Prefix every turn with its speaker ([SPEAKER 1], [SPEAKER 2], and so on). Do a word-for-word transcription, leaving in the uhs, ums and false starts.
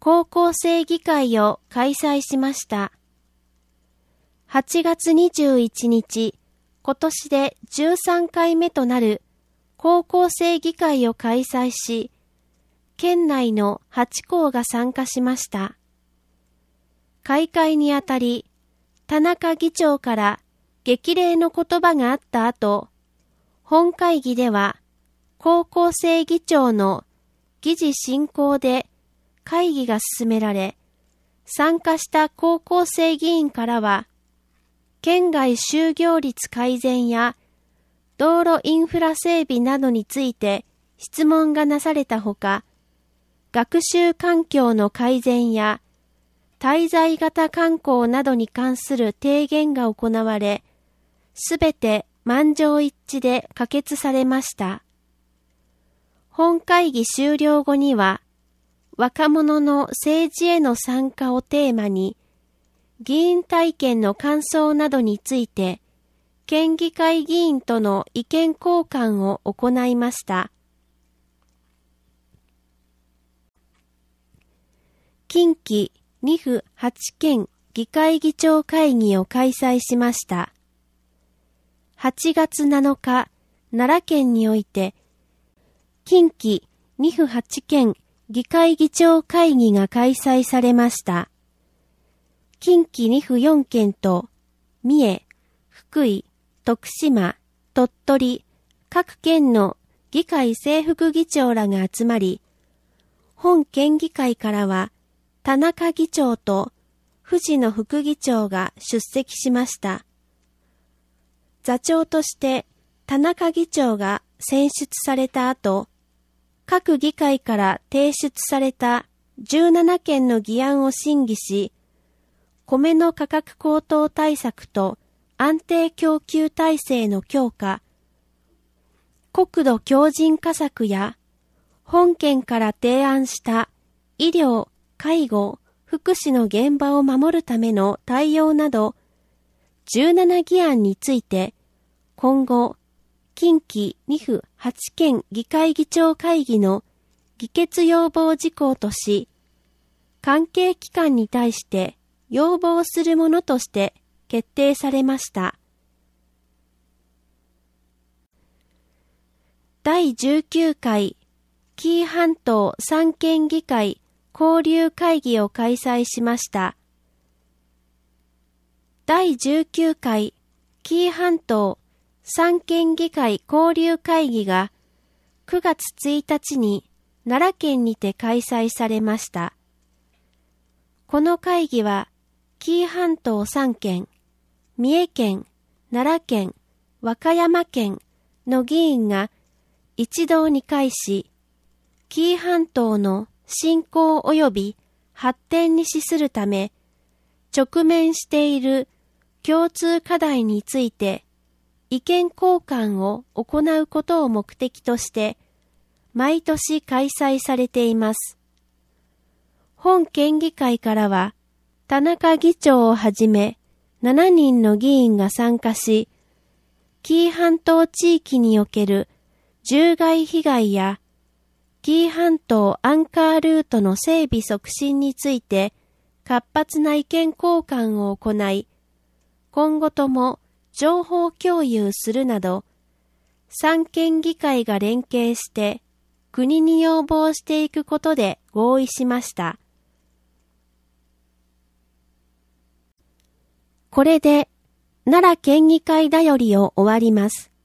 [SPEAKER 1] 高校生議会を開催しました。はちがつにじゅういちにち、今年でじゅうさんかいめとなる高校生議会を開催し、県内のはちこうが参加しました。開会にあたり、田中議長から激励の言葉があった後、本会議では高校生議長の議事進行で会議が進められ、参加した高校生議員からは、県外就業率改善や道路インフラ整備などについて質問がなされたほか、学習環境の改善や滞在型観光などに関する提言が行われ、すべて満場一致で可決されました。本会議終了後には、若者の政治への参加をテーマに、議員体験の感想などについて、県議会議員との意見交換を行いました。近畿に府はち県議会議長会議を開催しました。はちがつなのか、奈良県において、近畿に府はち県議会議長会議が開催されました。近畿に府よん県と、三重、福井、徳島、鳥取、各県の議会正副議長らが集まり、本県議会からは、田中議長と藤野副議長が出席しました。座長として田中議長が選出された後、各議会から提出されたじゅうななけんの議案を審議し、米の価格高騰対策と安定供給体制の強化、国土強靭化策や、本県から提案した医療、介護、福祉の現場を守るための対応など、じゅうなな議案について、今後、近畿に府はち県議会議長会議の議決要望事項とし、関係機関に対して要望するものとして決定されました。だいじゅうきゅうかい紀伊半島三県議会交流会議を開催しました。だいじゅうきゅうかい紀伊半島三県議会交流会議がくがつついたちに奈良県にて開催されました。この会議は紀伊半島さん県、三重県、奈良県、和歌山県の議員が一堂に会し、紀伊半島の振興及び発展に資するため、直面している共通課題について意見交換を行うことを目的として、毎年開催されています。本県議会からは、田中議長をはじめしちにんの議員が参加し、紀伊半島地域における獣害被害や、紀伊半島アンカールートの整備促進について活発な意見交換を行い、今後とも情報共有するなど、三県議会が連携して国に要望していくことで合意しました。これで奈良県議会だよりを終わります。